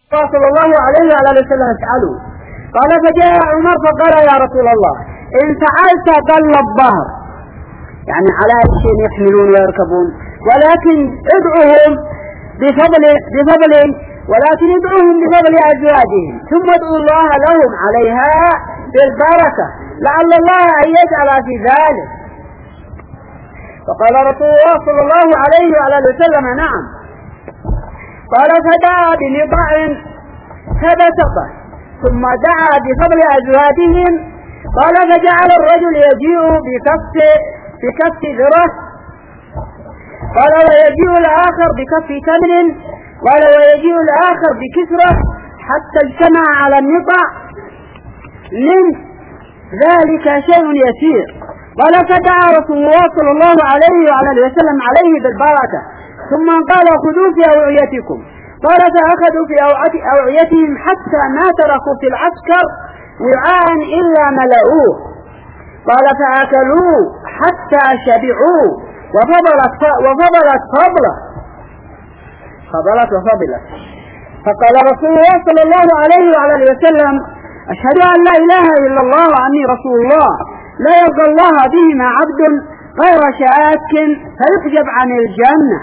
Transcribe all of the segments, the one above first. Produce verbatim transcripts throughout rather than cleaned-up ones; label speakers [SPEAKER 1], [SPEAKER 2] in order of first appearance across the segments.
[SPEAKER 1] صلى الله عليه وعلى اله وسلم اسألوا. قال فجاء عمر فقال يا رسول الله إن فعلت ضل الظهر، يعني على أي شيء يحملون ويركبون، ولكن ادعوهم بفضل بفضل ولكن ادعوهم بفضل أزواجهم ثم ادعوا الله لهم عليها بالبركة لعل الله أن يجعل في ذلك. فقال رسول الله صلى الله عليه وعلى اله وسلم نعم. قال فدعا بنضع فبسطه ثم دعا بفضل أزواجهم. قال فجعل الرجل يجيء بكف بكف ذره، قال ويجيء الآخر بكف تمر، قال ويجيء الآخر بكسرة، حتى اجتمع على النطع من ذلك شيء يسير. قال فدعا رسول الله صلى الله عليه وعلى اله وسلم عليه بالبركة ثم قال خذوا في أوعيتكم. قال فأخذوا في أوعيتهم حتى ما تركوا في العسكر وعاء إلا ملؤوه. قال فأكلوا حتى شبعوا وفضلت وفضلت فضلة فضلت وفضلت. فقال رسول الله صلى الله عليه وعلى اله وسلم أشهد أن لا إله إلا الله وأني رسول الله، لا يرضى الله بهما عبد غير شاك فيحجب عن الجنة.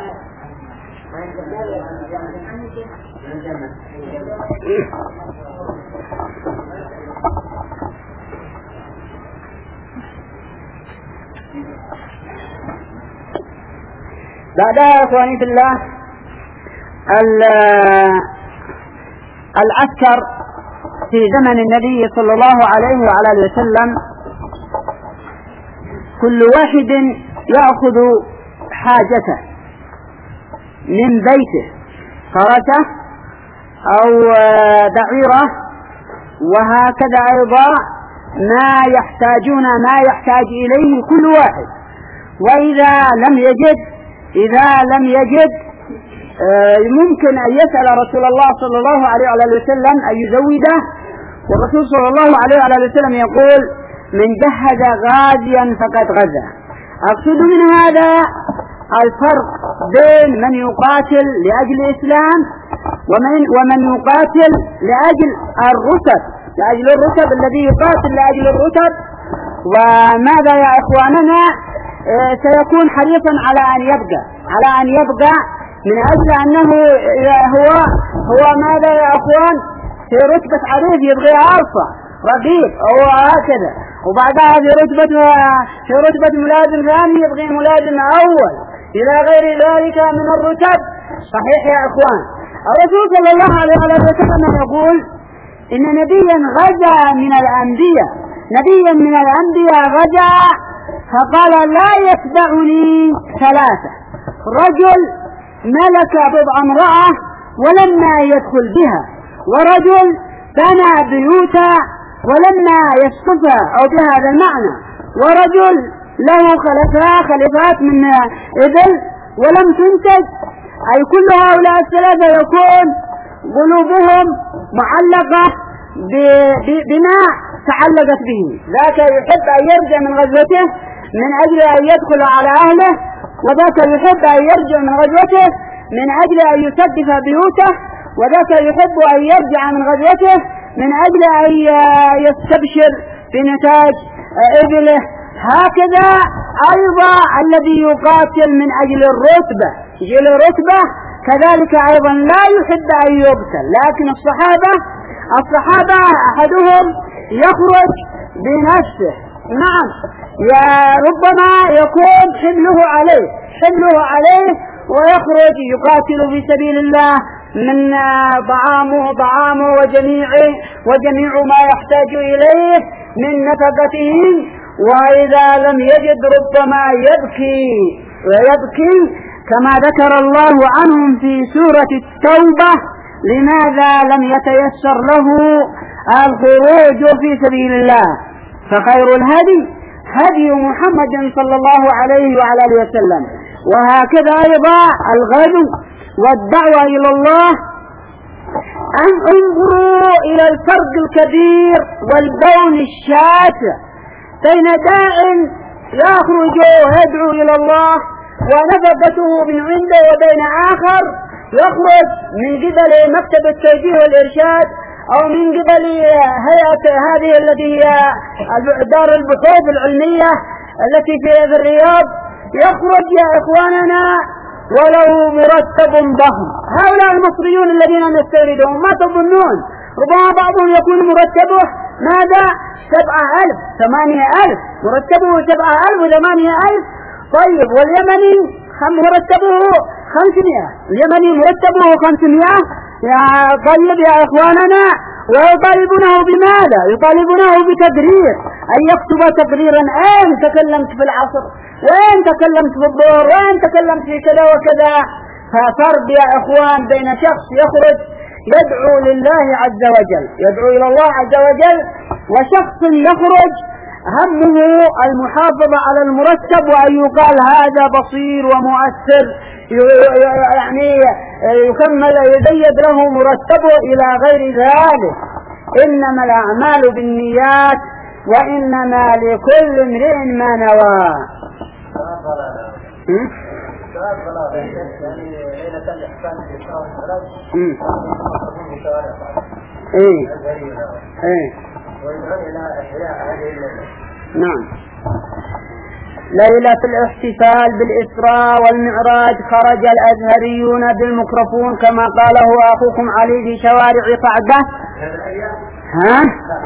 [SPEAKER 1] بعدها يا اخواني في الله العسكر في زمن النبي صلى الله عليه وعلى اله وسلم كل واحد يأخذ حاجته من بيته، فرسه أو بعيره، وهكذا أيضا ما يحتاجون ما يحتاج إليه كل واحد. وإذا لم يجد إذا لم يجد ممكن أن يسأل رسول الله صلى الله عليه وسلم أن يزوده، والرسول صلى الله عليه وسلم يقول من جهز غازيا فقد غزا. أقصد من هذا الفرق بين من يقاتل لأجل الإسلام ومن, ومن يقاتل لأجل الرتب لأجل الرتب الذي يقاتل لأجل الرتب. وماذا يا إخواننا سيكون حريصا على أن يبقى على أن يبقى من أجل أنه هو هو ماذا يا أخوان في رتبة عريف يبغي عرفة رقيق أو هكذا، وبعدها في رتبة في رتبة ملازم ثاني يبغي ملازم أول إلى غير ذلك من الرتب. صحيح يا أخوان. الرسول صلى الله عليه وسلم يقول إن نبيا غزا من الأنبياء نبيا من الأنبياء غزا فقال لا يتبعني ثلاثة: رجل ملك بضع امرأة ولما يدخل بها، ورجل بنى بيوتا ولما يسقفها أو بهذا المعنى، ورجل له خلفاء خلفات من إبل ولم تنتج. أي كل هؤلاء الثلاثة يكون قلوبهم معلقة بما تعلقت به. ذاك يحب أن يرجع من غزوته من أجل أن يدخل على أهله، وذاك يحب أن يرجع من غزوته من أجل أن يسقف بيوته، وذاك يحب أن يرجع من غزوته من أجل أن يستبشر بنتاج إبله. هكذا أيضا الذي يقاتل من أجل الرتبة أجل الرتبة كذلك أيضا لا يحب أن يقتل. لكن الصحابة الصحابة أحدهم يخرج بنفسه، نعم، يا ربما يكون حمله عليه حمله عليه ويخرج يقاتل في سبيل الله من طعامه طعامه وجميع وجميع ما يحتاج إليه من نفقته. وإذا لم يجد ربما يبكي ويبكي كما ذكر الله عنهم في سورة التوبة لماذا لم يتيسر له الخروج في سبيل الله. فخير الهدي هدي محمد صلى الله عليه وعلى اله وسلم. وهكذا أيضا الغزو والدعوة إلى الله. أن انظروا إلى الفرق الكبير والبون الشاسع بين داع يخرج ويدعو إلى الله ونفقته من عنده وبين آخر يخرج من قبل مكتب التوجيه والإرشاد أو من قبل هيئة هذه التي هي دار البحوث العلمية التي في الرياض، يخرج يا إخواننا ولو مرتب ضخم. هؤلاء المصريون الذين نستوردهم ما تظنون ربما بعضهم يكون مرتبه ماذا؟ سبعة ألف ثمانية ألف، مرتبه سبعة ألف وثمانية ألف. طيب واليمني مرتبه خمسمائة، اليمني مرتبه خمسمائة. يا طيب يا إخواننا، ويطالبونه بماذا؟ يطالبونه بتقرير، أن يكتب تقريرا. أين تكلمت في العصر؟ وين تكلمت في الظهر؟ وين تكلمت في كذا وكذا؟ ففرق يا إخوان بين شخص يخرج يدعو لله عز وجل، يدعو إلى الله عز وجل، وشخص يخرج همه المحافظة على المرتب وأن يقال هذا بصير ومؤثر، يعني يكمل يزيد له مرتبه إلى غير ذلك. إنما الأعمال بالنيات وإنما لكل امرئ ما نوى. ايه ايه نعم. ليلة الاحتفال بالإسراء والمعراج خرج الأزهريون بالميكروفون كما قاله أخوكم علي في شوارع قعدة. ها؟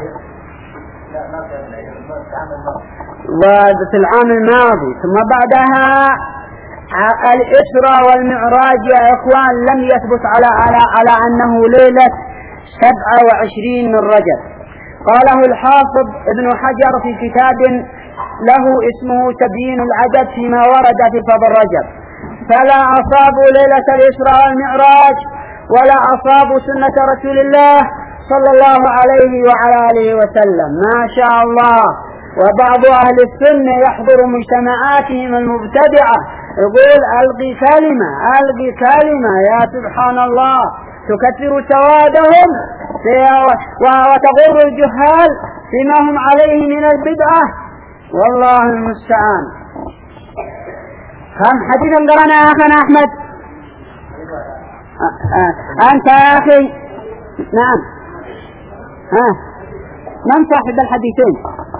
[SPEAKER 1] وفي العام الماضي. ثم بعدها الإسراء والمعراج يا إخوان لم يثبت على على على أنه ليلة سبعة وعشرين من رجب. قاله الحافظ ابن حجر في كتاب له اسمه تبيين العدد فيما ورد في فضل رجب. فلا أصابوا ليلة الإسراء والمعراج ولا أصابوا سنة رسول الله صلى الله عليه وعلى آله وسلم. ما شاء الله. وبعض أهل السنة يحضر مجتمعاتهم المبتدعة يقول ألقي كلمة ألقي كلمة، يا سبحان الله، تكثر سوادهم وتغر الجهال فيما هم عليه من البدعة، والله المستعان. كم حديثا قرأنا يا أخنا أحمد؟ أنت يا أخي. نعم. ها من صاحب الحديثين؟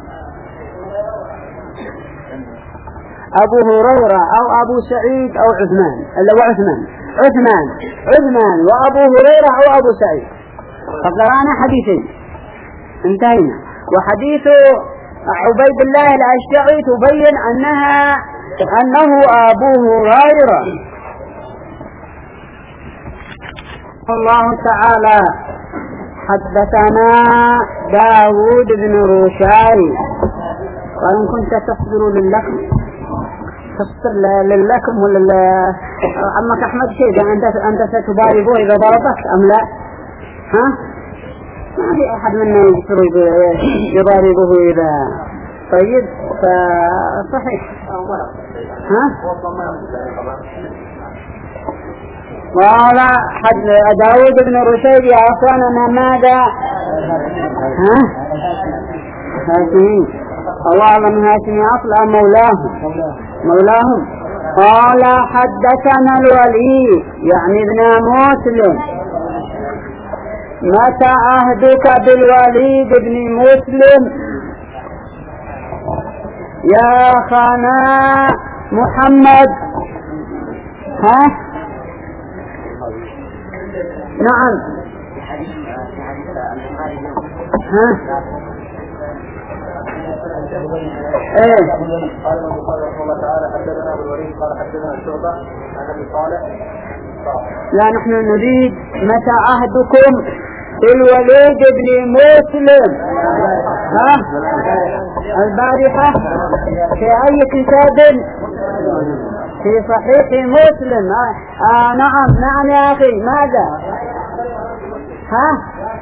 [SPEAKER 1] أبو هريرة أو أبو سعيد أو عثمان؟ اللي هو عثمان عثمان عثمان وأبو هريرة أو أبو سعيد. فقرأنا حديثين انتهينا. وحديث عبيد الله الأشجعي تبين أنها أنه أبو هريرة. الله تعالى حدثنا داود بن روشاي قال إن كنت تصبر للكم تصبر للكم ولا عمك أحمد شيء أنت أنت ستباربه إذا ضربك أم لا؟ ها؟ ما في أحد منا يصبر يضاربه إذا طيب فصحيح. ها؟ قال حد داود بن رشيد يا أخواننا ماذا؟ ها؟ هاشمي الله أعلم هاشمي أصلا مولاهم مولاهم. قال حدثنا الوليد يعني ابن مسلم. متى عهدك بالوليد بن مسلم يا خانا محمد؟ ها؟ نعم. ها؟ ايه
[SPEAKER 2] قال الله تعالى حدثنا ابو الوليد قال حدثنا الشعبة عن ابي صالح.
[SPEAKER 1] لا نحن نريد متى عهدكم بالوليد بن مسلم؟ ها؟ البارحة في أي كتاب؟ في صحيح مسلم. آه نعم نعم يا أخي. ماذا؟ ها؟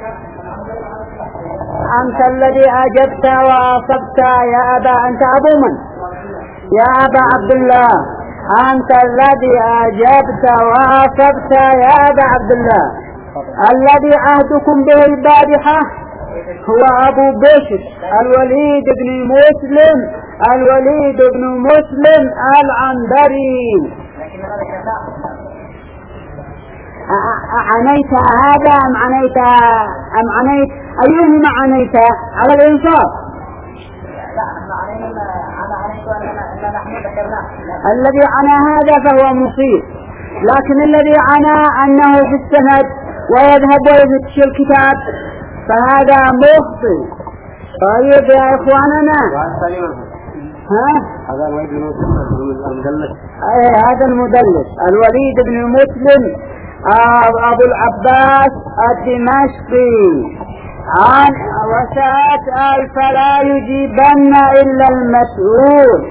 [SPEAKER 1] أنت الذي أجبت وأصبت يا أبا. أنت أبو من؟ يا أبا عبد الله. أنت الذي أجبت وأصبت يا أبا عبد الله. الذي عهدكم به البارحة هو أبو بشر الوليد بن مسلم الوليد بن مسلم العنبري. أعنيت هذا أم عنيت أم عنيت أيهما عنيت على الإنصاف؟
[SPEAKER 2] لا احنا عنينا انا عنيت ان نحن ذكرناه.
[SPEAKER 1] الذي عنى هذا فهو مصيب، لكن الذي عنى أنه في السند ويذهب ويفتش الكتاب فهذا مخطئ. طيب يا إخواننا، ها؟
[SPEAKER 2] هذا الوليد بن المدلس.
[SPEAKER 1] أي هذا المدلس الوليد بن مسلم أبو العباس الدمشقي. عن وسأسأل فلا يجيبن إلا المسؤول.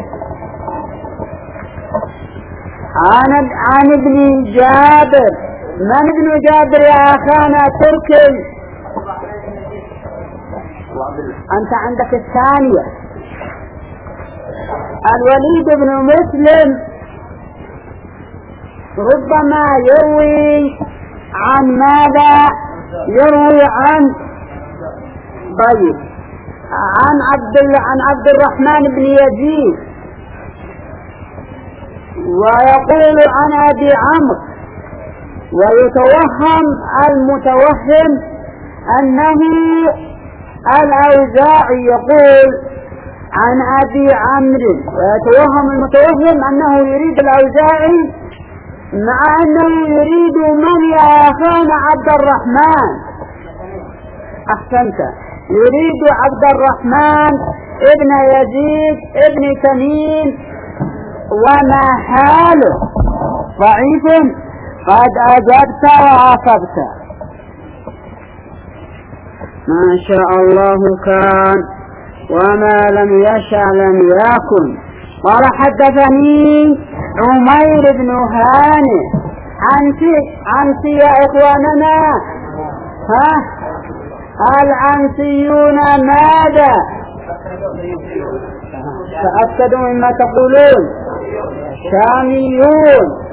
[SPEAKER 1] عن عن ابن جابر. من ابن جابر يا أخانا تركي؟ أنت عندك الثانية. الوليد بن مسلم ربما يروي عن ماذا؟ يروي عن طيب عن عبد عن عبد الرحمن بن يزيد، ويقول عن أبي عمرو، ويتوهم المتوهم أنه الأوزاعي يقول عن أبي عمرو، ويتوهم المتوهم أنه يريد الأوزاعي مع أنه يريد من يا أخانا عبد الرحمن. أحسنت، يريد عبد الرحمن ابن يزيد ابن تميم، وما حاله ضعيف. قد أجبت وعاقبت. ما شاء الله كان وما لم يشأ لم يكن. قال حدثني عمير بن هانئ. عنتي عنتي يا إخواننا، ها؟ العنسيون ماذا؟ تأكدوا مما تقولون. شاميون.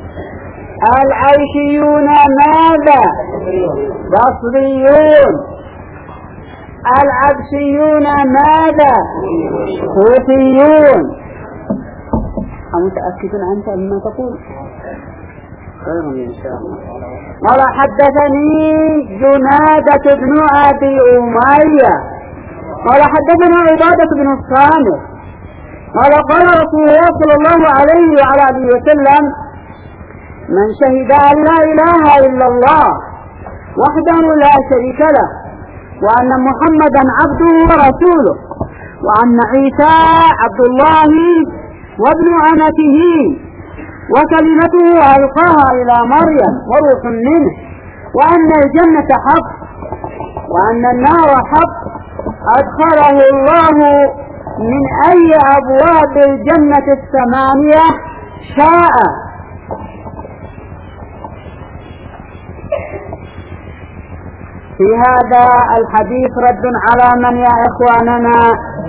[SPEAKER 1] العيشيون ماذا؟ بصريون. العبسيون ماذا؟ كوفيون. أمتأكد أنت مما تقول؟ خير إن شاء الله. قال حدثني جنادة بن أبي أمية قال حدثنا عبادة بن الصامت قال قال رسول الله صلى الله عليه وعلى آله وسلم: من شهد أن لا إله إلا الله وحده لا شريك له، وأن محمدا عبده ورسوله، وأن عيسى عبد الله وابن أمته وكلمته ألقاها إلى مريم وروح منه، وأن الجنة حق وأن النار حق، أدخله الله من أي أبواب الجنة الثمانية شاء. في هذا الحديث رد على من يا إخواننا؟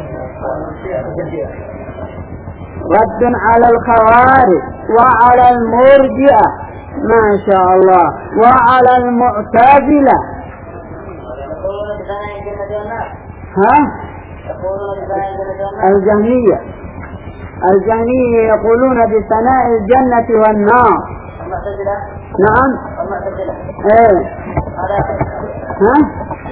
[SPEAKER 1] رد على الخوارج وعلى المرجئة ما شاء الله وعلى المعتزلة. ها؟ الجهمية الجهمية يقولون بثناء الجنة والنار. نعم. ايه. ها؟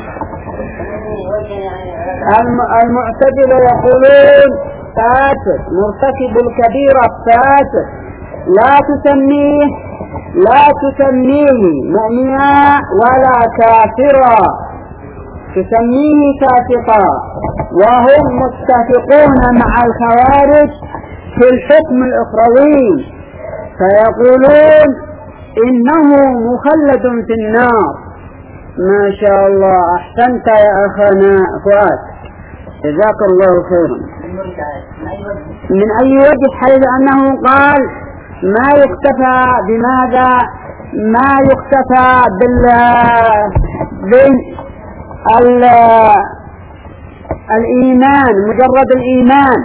[SPEAKER 1] المعتزلة يقولون فاسد، مرتكب الكبيرة فاسد، لا تسميه لا تسميه مؤمنا ولا كافرا، تسميه فاسقا. وهم متفقون مع الخوارج في الحكم الأخروي، فيقولون إنه مخلد في النار. ما شاء الله، أحسنت يا أخانا فؤاد، جزاك الله خيرا. من أي وجه؟ حيث أنه قال ما يكتفى بماذا؟ ما يكتفى بال بال الإيمان، مجرد الإيمان.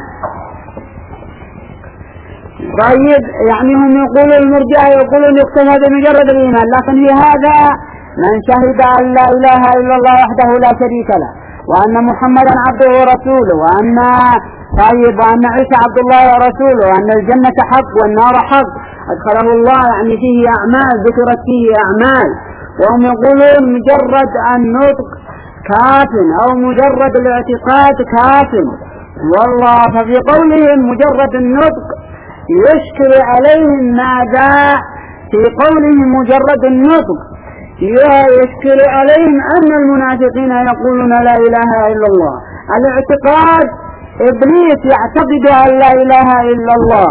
[SPEAKER 1] طيب يعني هم يقولون المرجئة يقولون يكتفى بمجرد الإيمان، لكن في هذا من شهد أن لا إله إلا الله وحده لا شريك له، وأن محمدا عبده ورسوله، وأن طيب وأن عيسى عبد الله ورسوله، وأن الجنة حق والنار حق، أدخله الله يعني فيه أعمال ذكرت فيه أعمال، وهم يقولون مجرد النطق كاف أو مجرد الاعتقاد كاف. والله ففي قولهم مجرد النطق يشكل عليهم ماذا؟ في قولهم مجرد النطق يشكل عليهم أن المنافقين يقولون لا إله إلا الله. الاعتقاد إبليس يعتقد أن لا إله إلا الله.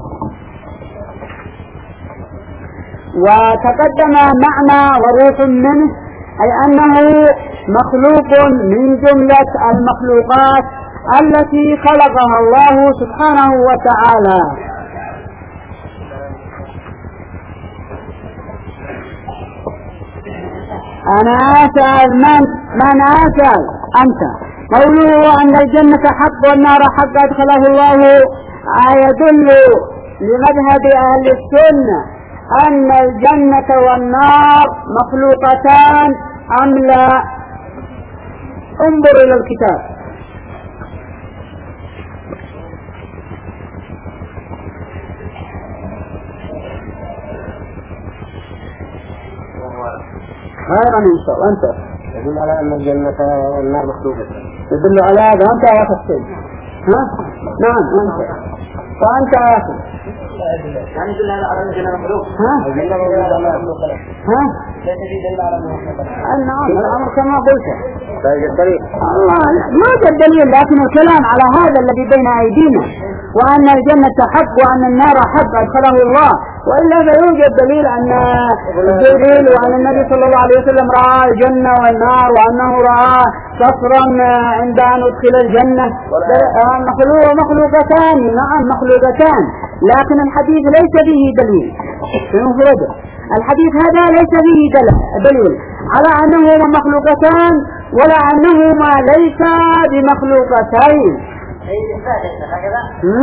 [SPEAKER 1] وتقدم معنى وروح منه أي أنه مخلوق من جملة المخلوقات التي خلقها الله سبحانه وتعالى. أنا أسأل من من أسأل أنت. قوله أن الجنة حق والنار حق أدخله الله يدل لمذهب أهل السنة أن الجنة والنار مخلوقتان أم لا؟ انظر إلى الكتاب. خيرا إن شاء الله. أنت
[SPEAKER 2] يدل على أن الجنة والنار مخلوقة.
[SPEAKER 1] يدل على هذا. أنت يا أخي السيد. ها؟ نعم أنت. فأنت يا أخي.
[SPEAKER 2] يعني يدل على أن الجنة مخلوقة.
[SPEAKER 1] ها؟ ها؟
[SPEAKER 2] ليس في دليل على أنه مخلوقة.
[SPEAKER 1] نعم الأمر كما قلت.
[SPEAKER 2] طيب الدليل.
[SPEAKER 1] الله ما جاء الدليل، لكن الكلام على هذا الذي بين أيدينا، وأن الجنة حق وأن النار حق أدخله الله. وإلا فيوجد دليل أن جبريل وأن النبي صلى الله عليه وسلم رأى الجنة والنار، وأنه رأى صفرا عند أن أدخل الجنة. مخلوقتان. نعم مخلوقتان، لكن الحديث ليس به دليل في مفرده. الحديث هذا ليس به دليل على أنهما مخلوقتان ولا أنهما ليس بمخلوقتين.
[SPEAKER 2] أي إثبات هكذا.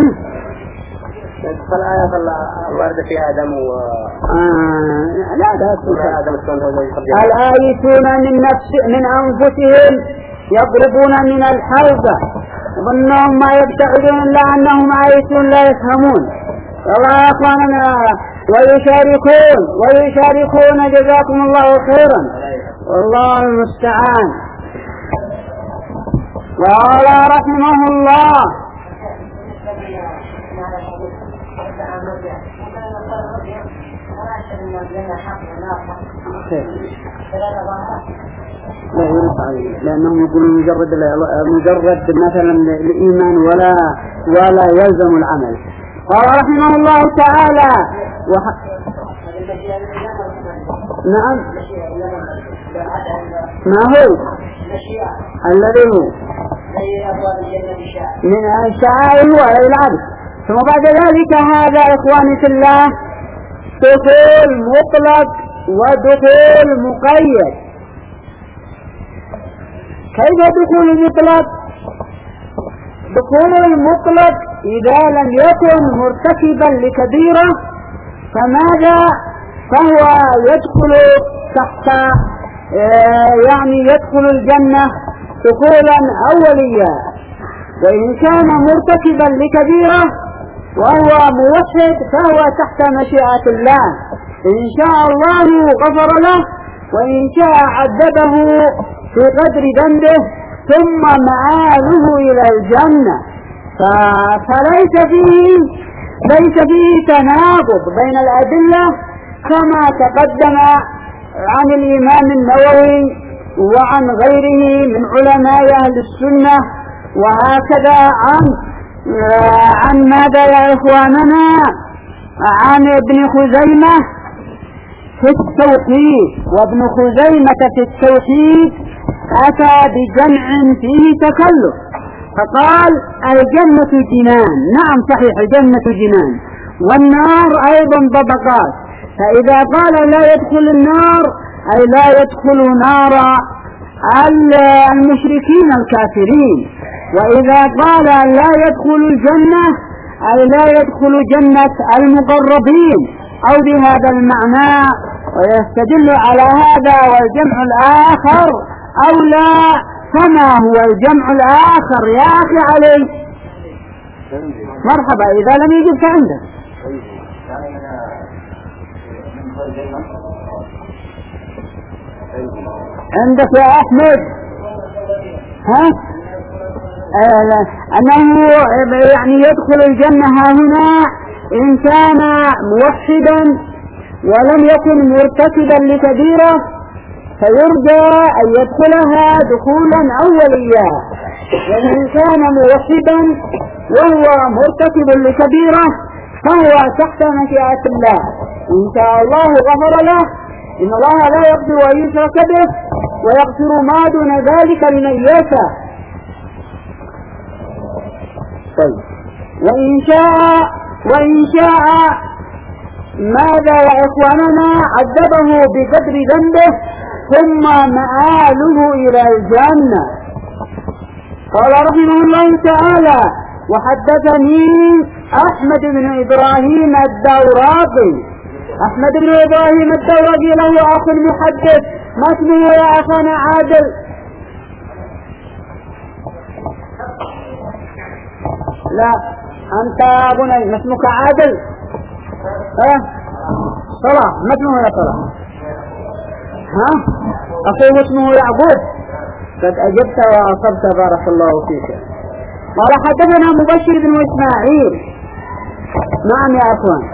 [SPEAKER 2] فالآية الواردة في آدم و
[SPEAKER 1] آه لا لا
[SPEAKER 2] آدم
[SPEAKER 1] الآيتون من نفس من أنفسهم يضربون من الحلقة ظنهم ما يبتعدون إلا أنهم آيتون لا يفهمون. والله يا أخواننا ويشاركون ويشاركون جزاكم الله خيرا، والله المستعان. قال رحمه الله لا يرد عليه، لأنهم يقولون مجرد مجرد مثلا الإيمان ولا ولا يلزم العمل. قال رحمه الله تعالى وح... نعم ما هو الذي هو من الشعائر ولا العبد. ثم بعد ذلك هذا إخواني في الله دخول مطلق ودخول مقيد. كيف دخول مطلق؟ دخول المطلق إذا لم يكن مرتكبا لكبيرة فماذا؟ فهو يدخل تحت يعني يدخل الجنة دخولا أوليا. وإن كان مرتكبا لكبيرة وهو موحد فهو تحت مشيئة الله، إن شاء الله غفر له وإن شاء عذبه في قدر ذنبه ثم مآله إلى الجنة. فليس فيه ليس فيه تناقض بين الأدلة كما تقدم عن الإمام النووي وعن غيره من علماء أهل السنة، وهكذا عن عن ماذا يا إخواننا؟ عن ابن خزيمة في التوحيد. وابن خزيمة في التوحيد أتى بجمع فيه تكلف فقال الجنة جنان. نعم صحيح الجنة جنان، والنار أيضا طبقات. فإذا قال لا يدخل النار أي لا يدخل نار المشركين الكافرين، وإذا قال لا يدخل الجنة أي لا يدخل جنة المقربين أو بهذا المعنى. ويستدل على هذا والجمع الآخر أو لا. فما هو الجمع الآخر يا أخي علي؟ مرحبا إذا لم يجب فعنده. عندك يا أحمد ها آه أنه يعني يدخل الجنة هنا إن كان موحدا ولم يكن مرتكبا لكبيرة فيرجى أن يدخلها دخولا أوليا، وإن كان موحدا وهو مرتكب لكبيرة فهو تحت مشيئة الله، إن شاء الله غفر له، إن الله لا يغفر أن يشرك به ويغفر ما دون ذلك لمن يشاء. طيب وإن شاء وإن شاء ماذا يا إخواننا؟ عذبه بقدر ذنبه ثم مآله إلى الجنة. قال رحمه الله تعالى: وحدثني أحمد بن إبراهيم الدوراقي. أحمد بن إبراهيم الدوراقي له أخ محدث، ما اسمه يا أخانا عادل؟ لا أنت بني، ما اسمك عادل؟ ها صلاح، ما اسمه يا صلاح؟ ها أخوه اسمه يعقوب. قد أجبت وأصبت، بارك الله فيك. قال حدثنا مبشر بن إسماعيل. نعم يا أخوان،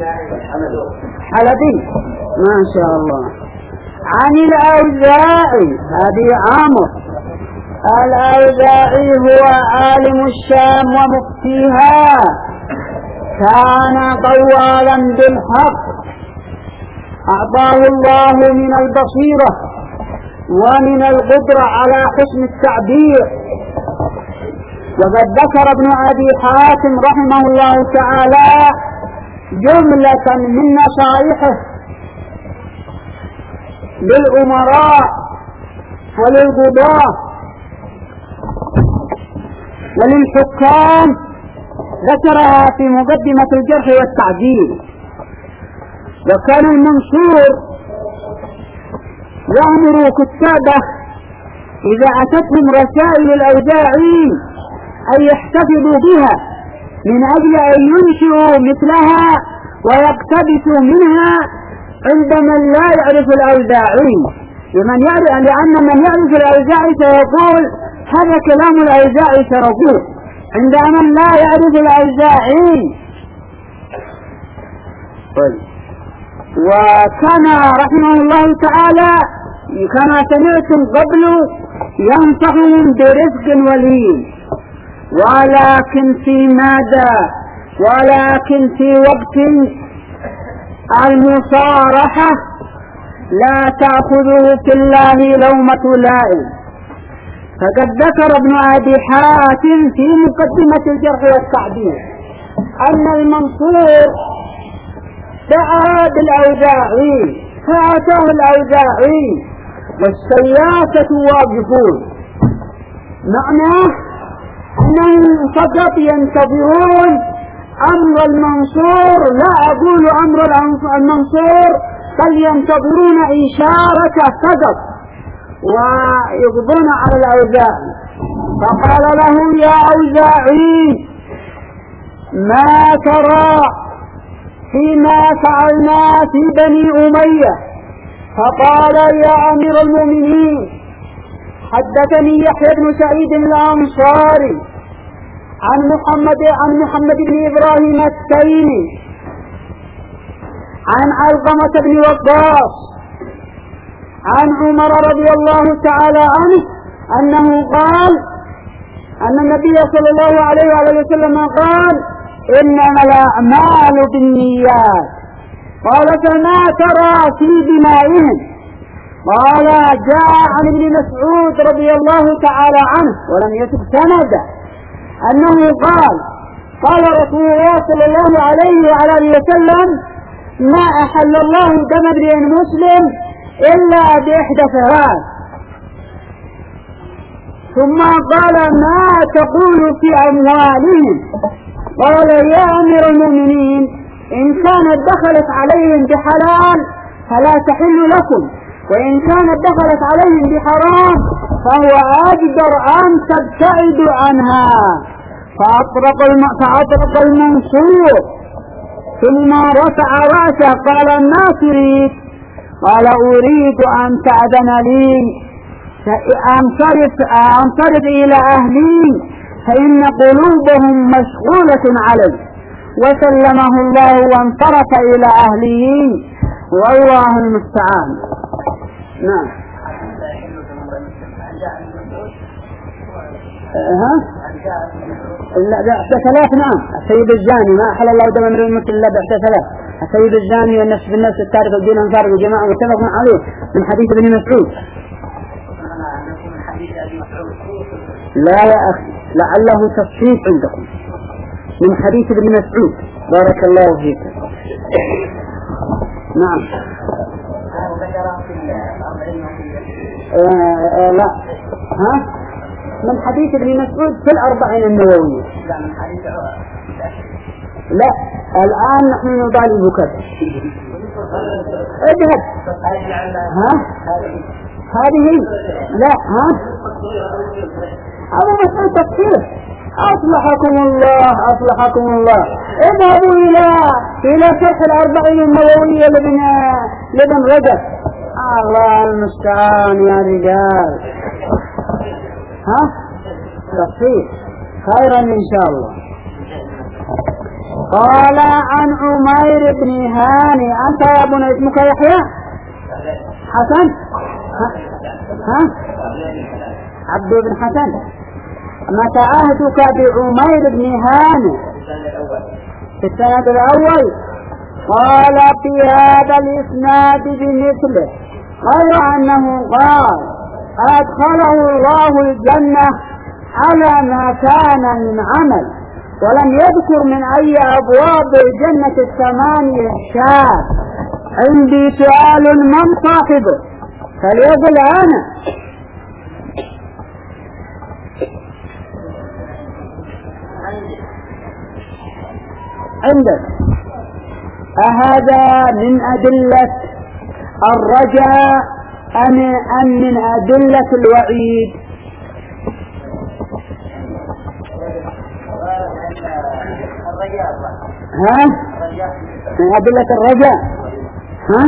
[SPEAKER 1] حلبي ما شاء الله. عن الأوزاعي، هذه عامر. الأوزاعي هو عالم الشام ومفتيها، كان قوالا بالحق، أعطاه الله من البصيرة ومن القدرة على حسن التعبير. وقد ذكر ابن أبي حاتم رحمه الله تعالى جملة من نصائحه للأمراء وللقضاة وللحكام، ذكرها في مقدمة الجرح والتعديل. وكان المنصور يأمر كتابه إذا أتتهم رسائل الأوزاعي أن يحتفظوا بها من أجل أن ينشئوا مثلها ويقتبسوا منها عند من لا يعرف الأوزاعي، لمن يعرف لأن من يعرف الأوزاعي سيقول هذا كلام الأوزاعي سرقوه، عند من لا يعرف الأوزاعي. وكان رحمه الله تعالى كما سمعتم قبل ينصحهم برزق ولين، ولكن في ماذا؟ ولكن في وقت المصارحة لا تأخذه في الله لومة لائم. فقد ذكر ابن أبي حاتم في مقدمة الجرح والتعديل أن المنصور دعا بالأوزاعي فأتاه الأوزاعي والسياسة واقفون، معناه أنهم فقط ينتظرون أمر المنصور، لا أقول أمر المنصور، بل ينتظرون إشارة فقط ويقضون على الأوزاعي. فقال له: يا أوزاعي ما ترى فيما فعلنا في بني أمية؟ فقال: يا أمير المؤمنين، حدثني يحيى بن سعيد الأنصاري عن محمد عن محمد بن إبراهيم التيمي عن علقمة بن وقاص عن عمر رضي الله تعالى عنه أنه قال أن النبي صلى الله عليه وسلم قال: إنما الأعمال بالنيات. قال: فما ترى في دمائهم؟ قال: جاء عن ابن مسعود رضي الله تعالى عنه ولم يتب سنده أنه قال: قال رسول الله صلى الله عليه وعلى اله وسلم: ما أحل الله دم امرئ مسلم إلا بإحدى ثلاث. ثم قال: ما تقول في أموالهم؟ قال: يا أمير المؤمنين، إن كانت دخلت عليهم بحلال فلا تحل لكم، وإن كانت دخلت عليهم بحرام فهو أجدر أن تبتعدوا عنها. فأطرق, الم... فأطرق المنصور ثم رفع رأسه قال ما تريد؟ قال أريد أن تأذن لي أنصرف, أنصرف إلى أهلي فإن قلوبهم مشغولة علي. وسلمه الله وانصرف إلى أهله والله المستعان. نعم. ها؟ لا بعد ثلاث. نعم. السيد الزاني ما أحل الله دم امرئ مسلم إلا بعد ثلاث. السيد الزاني والنفس بالنفس التارك الدين أنصار الجماعة متفق عليه من حديث ابن مسعود. لا يا أخي لعله تصحيح عندكم من حديث ابن مسعود. بارك الله فيك. نعم. آه آه لا ها من حديث ابن مسعود في الأربعين النووية. لا من حديث لا الآن نحن نطالبك اذهب. ها هذه لا ها أبو مسعود تصحيح. أصلحكم الله أصلحكم الله. اذهبوا إلى إلى شرح الأربعين النووية لابن لابن رجب. الله المستعان يا رجال. ها تصحيح خيرا إن شاء الله. قال عن عمير بن هاني. أنت يا ابن اسمك يحيى حسن؟ ها, ها؟ عبد بن حسن. متى عهدك بعمير بن هاني؟ في السند الأول. قال في هذا الإسناد بمثله غير أنه قال أدخله الله الجنة على ما كان من عمل ولم يذكر من أي أبواب الجنة الثمانية شاء. عندي سؤال من صاحبه فليقل أنا. عندك أهذا من أدلة الرجاء أم أم من أدلة الوعيد؟ ها من أدلة الرجاء. ها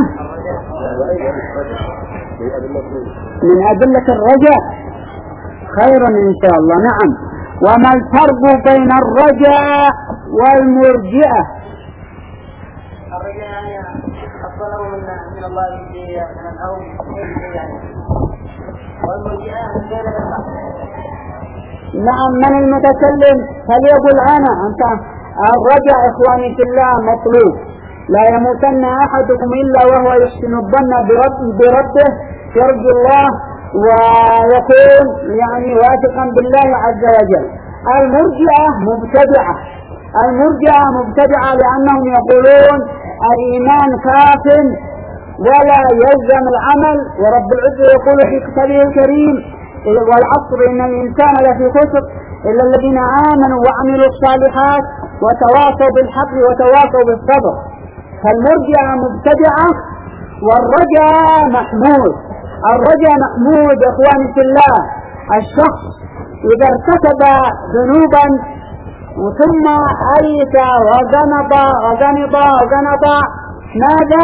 [SPEAKER 1] من أدلة الرجاء خيرا إن شاء الله. نعم. وما الفرق بين الرجاء والمرجئة؟
[SPEAKER 2] الرجاء يعني الطلب من من الله يجزي أو يعني والمرجئة من غير الله.
[SPEAKER 1] نعم. من المتكلم فليقل أنا. أنت الرجاء إخواني في الله مطلوب. لا يموتن أحدكم إلا وهو يحسن الظن برب بربه يرجو الله ويكون يعني واثقا بالله عز وجل. المرجئة مبتدعة. المرجئة مبتدعة لأنهم يقولون الإيمان كاف ولا يلزم العمل. ورب العزة يقول في كتابه الكريم والعصر إن الإنسان لفي خسر إلا الذين آمنوا وعملوا الصالحات وتواصوا بالحق وتواصوا بالصبر. فالمرجئة مبتدعة والرجاء محمود. الرجاء محمود اخواني في الله. الشخص اذا ارتكب ذنوبا ثم ايس وذنب وذنب وذنب ماذا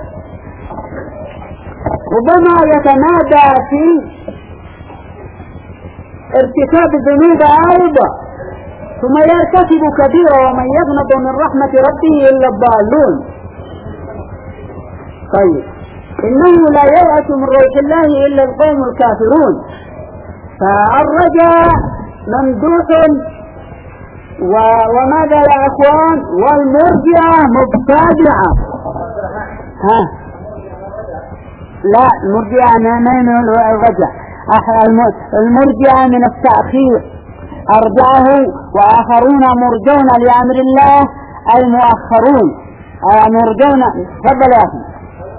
[SPEAKER 1] ربما يتمادى في ارتكاب الذنوب ايضا ثم يرتكب كبيرا ومن يغنط من رحمة ربه الا الضالون. طيب إنه لا ييأس من روح الله إلا القوم الكافرون. فالرجاء ممدوح وماذا يا أخوان؟ والمرجئة مبتدعة. ها لا المرجئة من الرجاء. المرجئة من التأخير أرجعه وآخرون مرجون لأمر الله أي مؤخرون مرجون. تفضل يا أخي.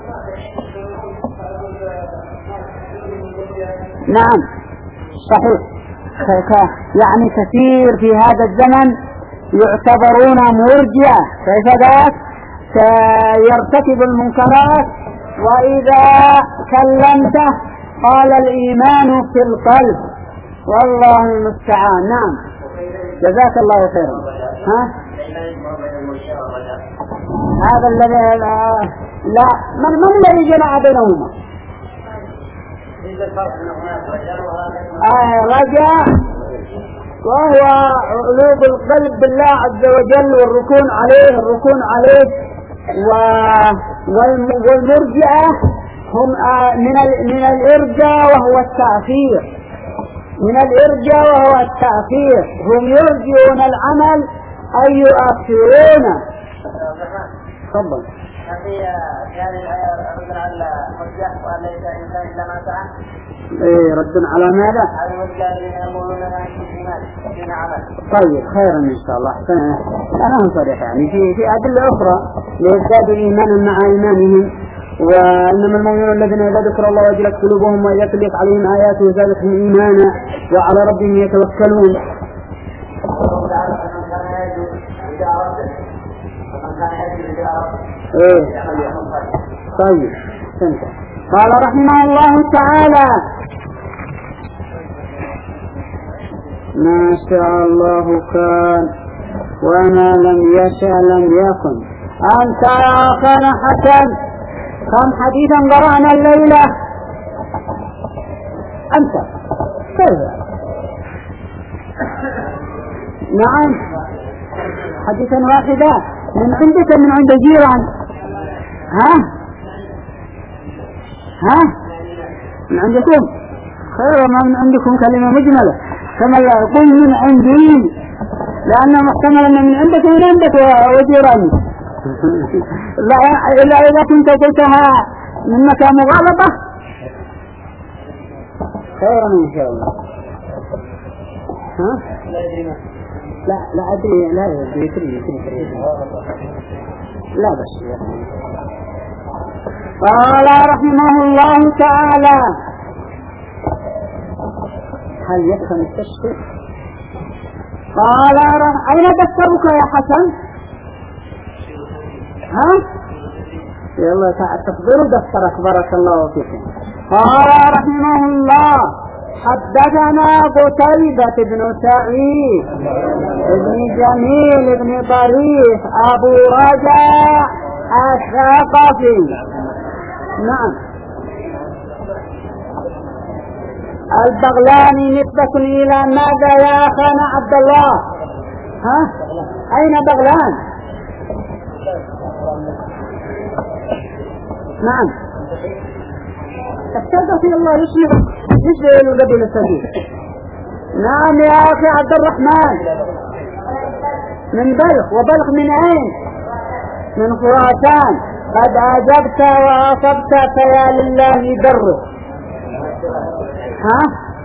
[SPEAKER 1] نعم صحيح. يعني كثير في هذا الزمن يعتبرون مرجئة. كيف ذاك؟ يرتكب المنكرات وإذا كلمته قال الإيمان في القلب والله المستعان. نعم جزاك الله خيرا. ها هذا الذي لا من من الذي جمع بينهما؟ آه رجاء وهو علوب القلب بالله عز وجل والركون عليه الركون عليه والمرجئة هم من من الإرجاء وهو التأخير من الإرجاء وهو التأخير هم يرجئون العمل أي يؤخرونه. تفضل. ايه رد على ماذا؟ طيب خيرا ان شاء الله. احسن انا صريح يعني في في ادله اخرى ليزدادوا ايمانا مع ايمانهم وانما المؤمنون الذين اذا ذكر الله وجلت قلوبهم واذا تليت عليهم اياته زادتهم ايمانا وعلى ربهم يتوكلون. ايه طيب سنت. قال رحمه الله تعالى ما شاء الله كان وما لم يشاء لم يكن. أنت يا أخانا حسن كم حديثا قرأنا الليلة؟ أنت كيف؟ نعم حديثا واحدا من عندك من عند جيران. ها ها من عندكم خير ما من عندكم كلمة مجملة كما يقول من عندي لأنه محتمل أن من عندك ومن عندك وجيراني إلا إذا كنت قلتها من مكان مغالطة خيرا إن شاء الله. ها لا لا أدري لا يدري لا بس. قال رحمه الله تعالى هل يفهم التشفي؟ قال أين دفترك يا حسن؟ ها؟ يلا تفضلوا دفترك بارك الله فيكم. قال رحمه الله حدثنا قتيبة بن سعيد ابن جميل ابن طريف أبو رجاء الثقفي. نعم البغلاني نسبة إلى ماذا يا أخانا عبد الله؟ ها؟ أين بغلان؟ نعم الثقفي الله يسلمك يسلم القبيلة السبيل. نعم يا أخي عبد الرحمن من بلخ. وبلخ من أين؟ من خراسان. قد أجبت وأصبت فيا لله بره. ها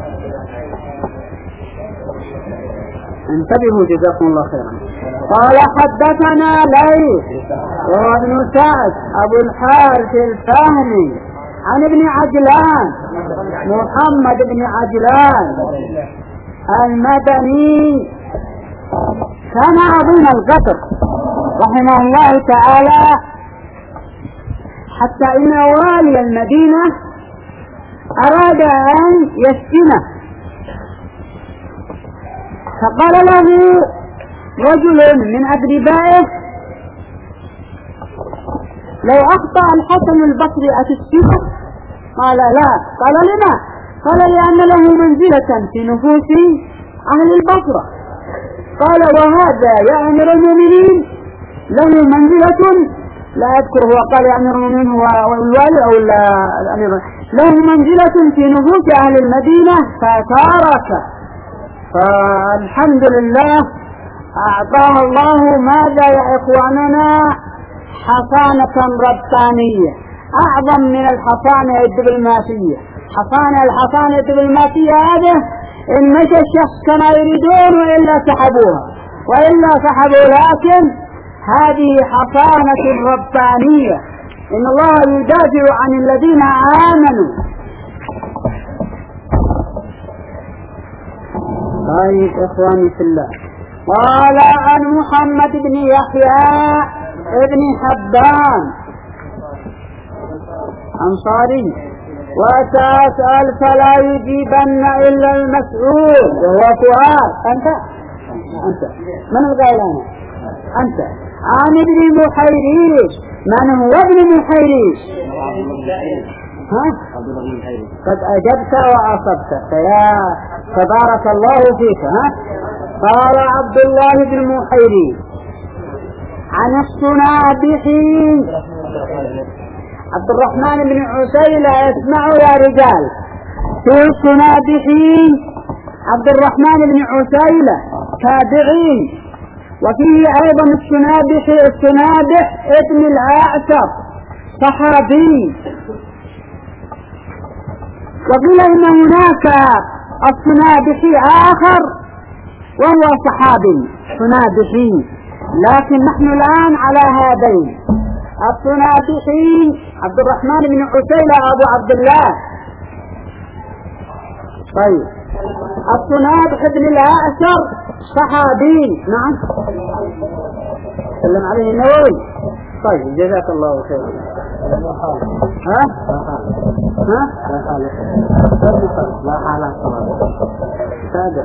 [SPEAKER 1] انتبهوا جزاكم الله خيرا. قال حدثنا ليث وهو ابن سعد أبو الحارث الفهمي عن ابن عجلان محمد بن عجلان المدني كان عظيم القدر رحمه الله تعالى حتى إن والي المدينة أراد أن يسجنه فقال له رجل من أقربائه لو أخطأ الحسن البصري أتسجنه؟ قال لا. قال لما؟ قال لأن له منزلة في نفوس أهل البصرة. قال وهذا يا أمير المؤمنين له منزلة لا أذكر هو قال يا أمير المؤمنين هو الوالي أو الأمير له منزلة في نفوس أهل المدينة فتارك. فالحمد لله أعطاه الله ماذا يا إخواننا حصانة ربانية أعظم من الحصانة الدبلوماسية. حصانة الحصانة الدبلوماسية هذه إن مشى الشخص كما يريدون وإلا سحبوها وإلا سحبوا. لكن هذه حصانة ربانية إن الله يدافع عن الذين آمنوا. طيب إخواني في الله. قال عن محمد بن يحيى ابن حبان أنصاري وتسأل فلا يجيبن إلا المسؤول وهو فؤاد. أنت أنت من القائل أنا؟ أنت عن ابن محيريش. من هو ابن محيريش؟ ها؟ قد أجبت وأصبت فيا تبارك الله فيك. ها؟ قال عبد الله بن محيريش عن الصنابحين. عبد الرحمن بن عسيلة اسمعوا يا رجال، في الصنابحين عبد الرحمن بن عسيلة تابعين، وفيه أيضا الصنابح الصنابح ابن الأعشر صحابي، وقيل إن هناك الصنابحي آخر وهو صحابي صنابحي، لكن نحن الآن على هذين الصنابحين عبد الرحمن بن عسيلة أبو عبد الله. طيب الصنابح بن الأعشر صحابي. نعم سلم عليه النووي. طيب جزاك الله خيرا. ها ها لا حالة تابع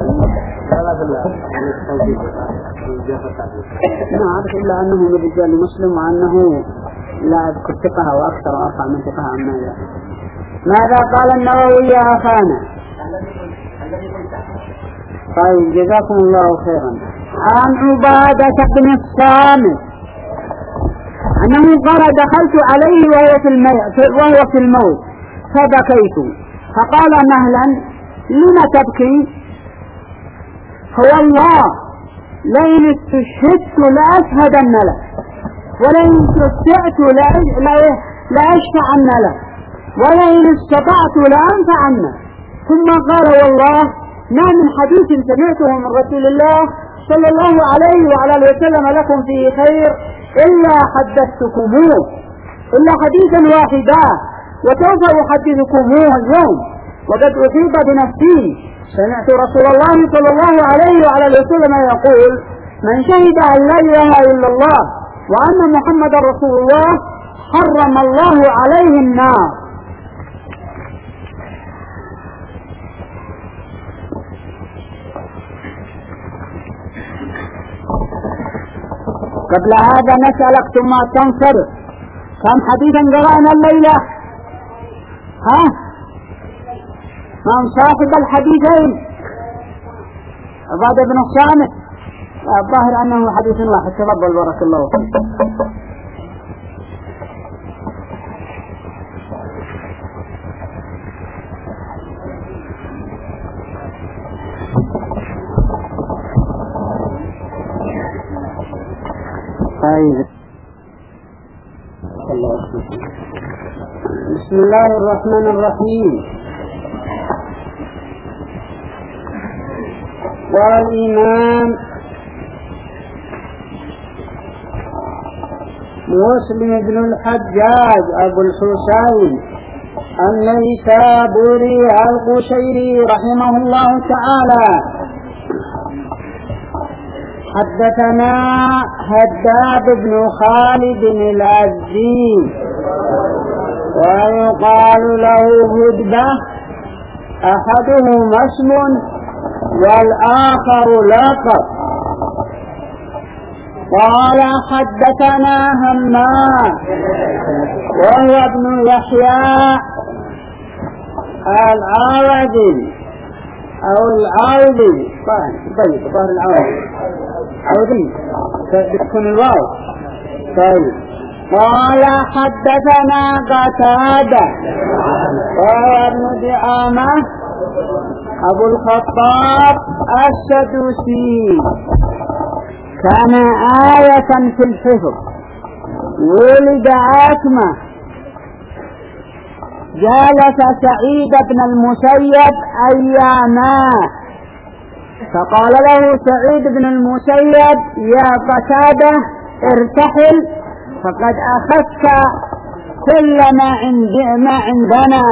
[SPEAKER 1] ما أعرف إلا أنه من رجال مسلم وأنه لا أذكر ثقها وأكثر وأرفع من ثقها عن ماذا ماذا قال النووي يا أخانا. طيب جزاكم الله خيرا. عن عبادة بن الصامت أنه قال دخلت عليه وهو في الموت وهو في الموت فبكيت فقال مهلا لما تبكي؟ هو الله لئن استشهدت لأشهدن له ولئن استطعت لأشفعن له ولئن استطعت لأنفعن. ثم قال والله ما من حديث سمعته من رسول الله صلى الله عليه وعلى اله وسلم لكم فيه خير إلا حدثتكموه إلا حديثا واحدا وسوف أحدثكموه اليوم وقد أحيط بنفسي. سمعت رسول الله صلى الله عليه وعلى اله وسلم يقول من شهد أن لا إله إلا الله وأن محمد رسول الله حرم الله عليه النار. قبل هذا نسألك ثم تنصرف كم حديثا قرأنا الليلة؟ ها؟ من صاحب الحديثين؟ عبادة بن الصامت. الظاهر أنه حديث واحد. تفضل بارك الله فيك. طيب بسم الله الرحمن الرحيم. والإمام مسلم بن الحجاج أبو الحسين النيسابوري القشيري رحمه الله تعالى حدثنا هداب بن خالد الأزدي ويقال له هدبة أحدهما اسم والآخر لقب. قال حدثنا همام وهو ابن يحيى العوضي أو العوضي. طيب ظهر العوضي عوضي بتكون الواو. طيب قال حدثنا قتادة وهو ابن دعامة أبو الخطاب السدوسي كان آية في الحفظ ولد عاكمة جالس سعيد بن المسيب أياما فقال له سعيد بن المسيب يا قتادة ارتحل فقد أخذت كل ما, عند ما عندنا.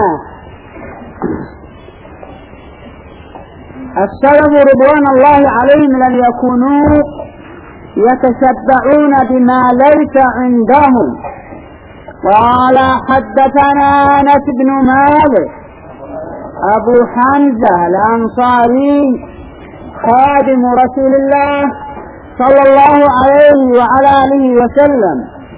[SPEAKER 1] السلف رضوان الله عليهم لم يكونوا يتشبعون بما ليس عندهم. قال حدثنا أنس بن مالك أبو حمزة الأنصاري خادم رسول الله صلى الله عليه وعلى آله وسلم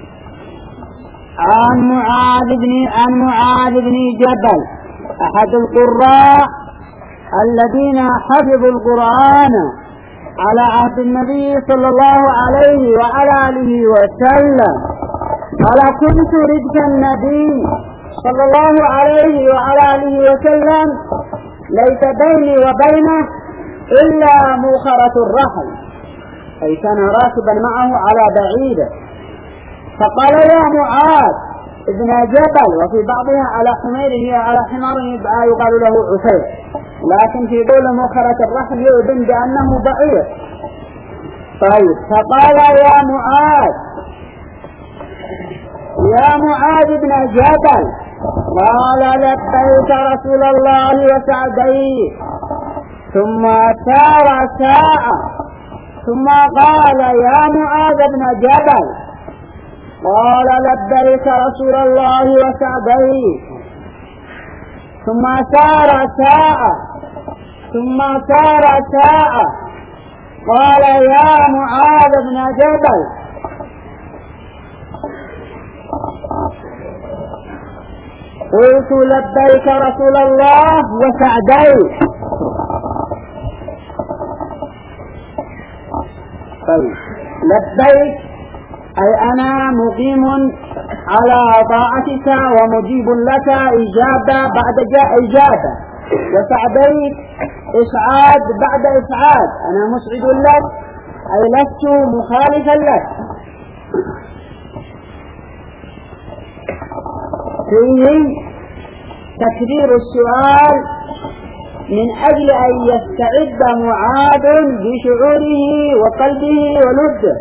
[SPEAKER 1] عن معاذ بن عن معاذ بن جبل أحد القراء الذين حفظوا القرآن على عهد النبي صلى الله عليه وعلى آله وسلم. قال كنت ردف النبي صلى الله عليه وعلى آله وسلم ليس بيني وبينه إلا مؤخرة الرحل، أي كان راكبا معه على بعيده. فقال يا معاذ ابن جبل، وفي بعضها على حميره على حمار يقال له عسير، لكن في قول مؤخرة الرحل يؤذن بأنه بعير. طيب فقال يا معاذ يا معاذ ابن جبل، قال لبيك رسول الله وسعديه، ثم سار ساعة ثم قال يا معاذ ابن جبل، قال لبيك رسول الله وسعديه، ثم سار ساعة ثم سار ساعة قال يا معاذ بن جبل، قلت لبيك رسول الله وسعديه. طيب لبيك أي أنا مقيم على طاعتك ومجيب لك إجابة بعد إجابة، وسعديك إسعاد بعد إسعاد، أنا مسعد لك أي لست مخالفا لك. فيه تكرير السؤال من أجل أن يستعد معاذ بشعوره وقلبه ولبه.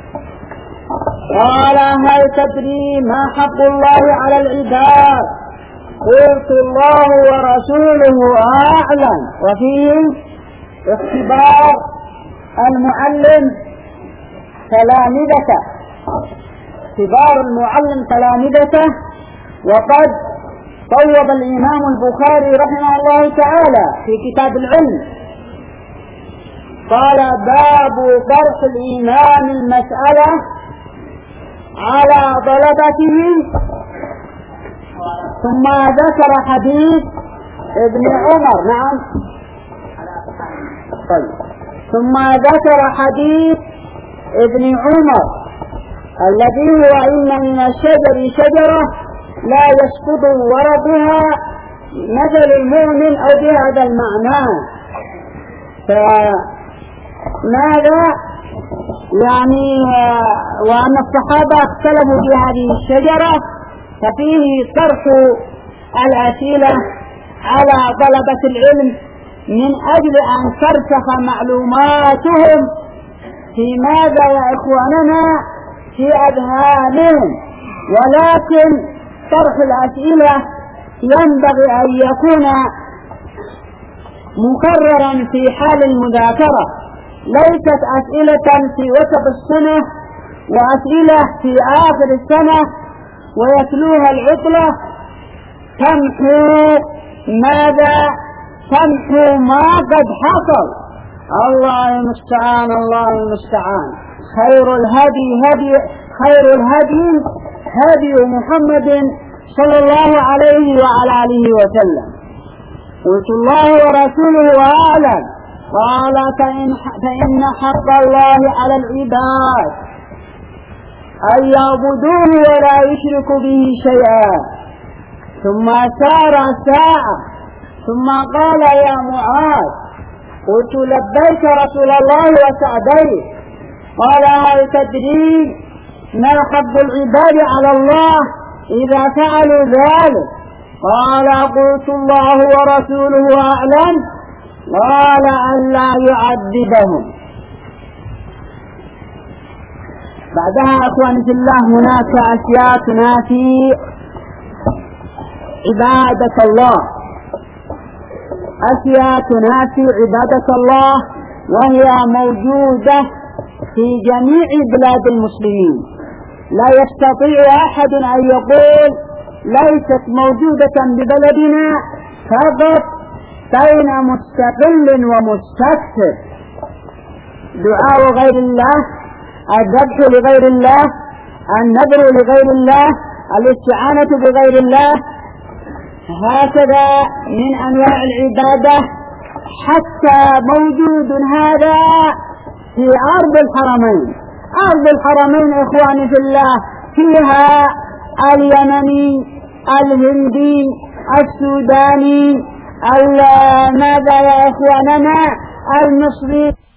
[SPEAKER 1] قال هل تدري ما حق الله على العباد؟ قلت الله ورسوله أعلم. وفيه اختبار المعلم تلامذته، اختبار المعلم تلامذته. وقد صوب الإمام البخاري رحمه الله تعالى في كتاب العلم، قال باب طرح الإمام المسألة على طلبتهم، ثم ذكر حديث ابن عمر. نعم طيب. ثم ذكر حديث ابن عمر الذي هو إن من الشجر شجرة لا يسقط ورقها مثل المؤمن أو بهذا المعنى. فماذا يعني وأن الصحابة اختلفوا في هذه الشجرة، ففيه طرح الأسئلة على طلبة العلم من أجل أن ترسخ معلوماتهم في ماذا يا إخواننا في أذهانهم. ولكن طرح الأسئلة ينبغي أن يكون مكررا في حال المذاكرة، ليست أسئلة في وسط السنة وأسئلة في آخر السنة ويتلوها العطلة تمحو ماذا تمحو ما قد حصل. الله المستعان الله المستعان. خير الهدي هدي خير الهدي هدي محمد صلى الله عليه وعلى آله وسلم. قلت الله ورسوله أعلم. قال فإن, فإن حق الله على العباد أن يعبدوه ولا يشركوا به شيئا. ثم سار ساعة ثم قال يا معاذ، قلت لبيك رسول الله وسعديه. قال هل تدري ما حق العباد على الله إذا فعلوا ذلك؟ قال قلت الله ورسوله أعلم. قال أن لا يعذبهم. بعدها أخواني في الله هناك أشياء تنافي عبادة الله، أشياء تنافي عبادة الله، وهي موجودة في جميع بلاد المسلمين. لا يستطيع أحد أن يقول ليست موجودة ببلدنا فقط بين مستقل ومستكثر. دعاء غير الله، الذبح لغير الله، النذر لغير الله، الاستعانة بغير الله، هكذا من أنواع العبادة، حتى موجود هذا في أرض الحرمين. أرض الحرمين إخواني في الله فيها اليمني، الهندي، السوداني، ماذا يا إخواننا، المصري.